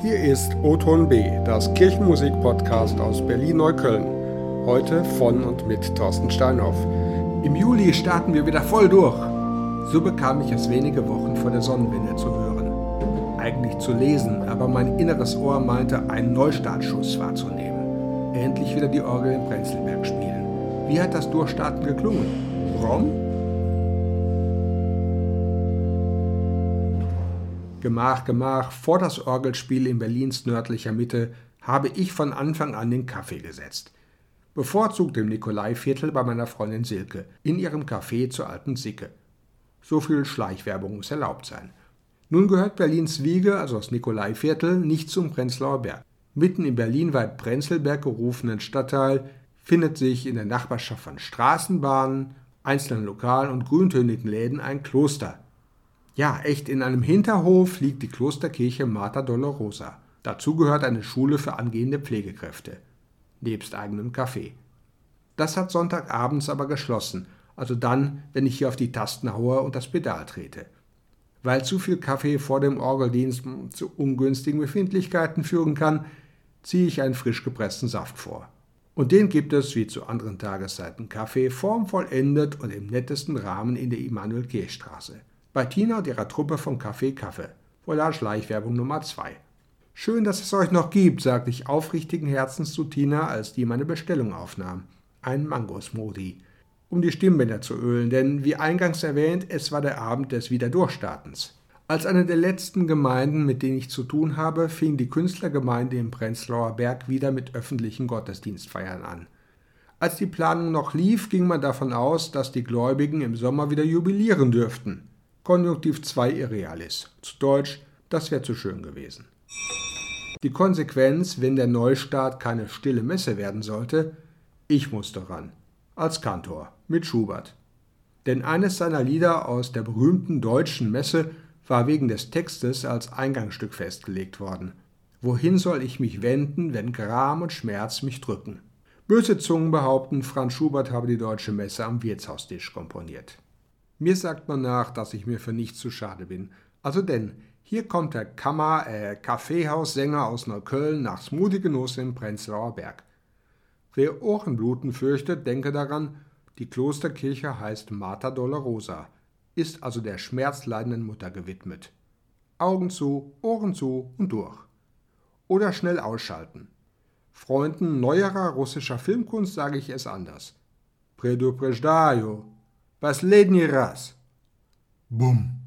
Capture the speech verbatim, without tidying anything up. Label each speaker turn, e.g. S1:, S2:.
S1: Hier ist O-Ton B, das Kirchenmusik-Podcast aus Berlin-Neukölln. Heute von und mit Thorsten Steinhoff. Im Juli starten wir wieder voll durch. So bekam ich es wenige Wochen vor der Sonnenwende zu hören. Eigentlich zu lesen, aber mein inneres Ohr meinte, einen Neustartschuss wahrzunehmen. Endlich wieder die Orgel in Prenzlberg spielen. Wie hat das Durchstarten geklungen? Rom? Gemach, Gemach, vor das Orgelspiel in Berlins nördlicher Mitte habe ich von Anfang an den Kaffee gesetzt. Bevorzugt im Nikolaiviertel bei meiner Freundin Silke, in ihrem Café zur Alten Sicke. So viel Schleichwerbung muss erlaubt sein. Nun gehört Berlins Wiege, also das Nikolaiviertel, nicht zum Prenzlauer Berg. Mitten im berlinweit Prenzlberg gerufenen Stadtteil findet sich in der Nachbarschaft von Straßenbahnen, einzelnen Lokalen und grüntönigen Läden ein Kloster. Ja, echt, in einem Hinterhof liegt die Klosterkirche Mater Dolorosa. Dazu gehört eine Schule für angehende Pflegekräfte, nebst eigenem Café. Das hat Sonntagabends aber geschlossen, also dann, wenn ich hier auf die Tasten haue und das Pedal trete. Weil zu viel Kaffee vor dem Orgeldienst zu ungünstigen Befindlichkeiten führen kann, ziehe ich einen frisch gepressten Saft vor. Und den gibt es, wie zu anderen Tageszeiten Kaffee, formvollendet und im nettesten Rahmen in der Immanuel-Kirchstraße. Bei Tina und ihrer Truppe vom Café Kaffee. Voilà Schleichwerbung Nummer zwei. Schön, dass es euch noch gibt, sagte ich aufrichtigen Herzens zu Tina, als die meine Bestellung aufnahm. Ein Mango-Smoothie. Um die Stimmbänder zu ölen, denn wie eingangs erwähnt, es war der Abend des Wiederdurchstartens. Als eine der letzten Gemeinden, mit denen ich zu tun habe, fing die Künstlergemeinde im Prenzlauer Berg wieder mit öffentlichen Gottesdienstfeiern an. Als die Planung noch lief, ging man davon aus, dass die Gläubigen im Sommer wieder jubilieren dürften. Konjunktiv zwei Irrealis. Zu Deutsch, das wäre zu schön gewesen. Die Konsequenz, wenn der Neustart keine stille Messe werden sollte, ich musste ran. Als Kantor, mit Schubert. Denn eines seiner Lieder aus der berühmten deutschen Messe war wegen des Textes als Eingangsstück festgelegt worden. Wohin soll ich mich wenden, wenn Gram und Schmerz mich drücken? Böse Zungen behaupten, Franz Schubert habe die deutsche Messe am Wirtshaustisch komponiert. Mir sagt man nach, dass ich mir für nichts zu schade bin. Also denn, hier kommt der Kammer-, äh, Kaffeehaussänger aus Neukölln nach Smoothie-Genuss im Prenzlauer Berg. Wer Ohrenbluten fürchtet, denke daran, die Klosterkirche heißt Mater Dolorosa, ist also der schmerzleidenden Mutter gewidmet. Augen zu, Ohren zu und durch. Oder schnell ausschalten. Freunden neuerer russischer Filmkunst sage ich es anders. Предупреждаю. Последний раз. Bumm.